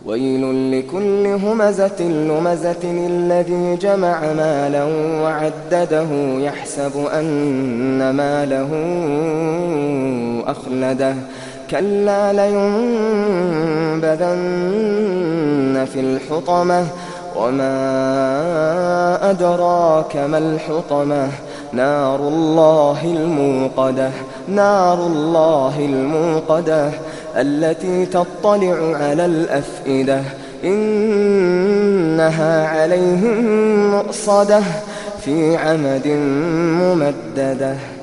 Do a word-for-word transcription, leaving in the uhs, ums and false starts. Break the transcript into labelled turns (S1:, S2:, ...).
S1: ويل لكل همزة لمزة الذي جمع مالا وعدده يحسب أن ماله أخلده كلا لينبذن في الحطمة وما أدراك ما الحطمة نار الله الموقدة نار الله الموقدة التي تطلع على الأفئدة إنها عليهم مؤصدة في عمد ممددة.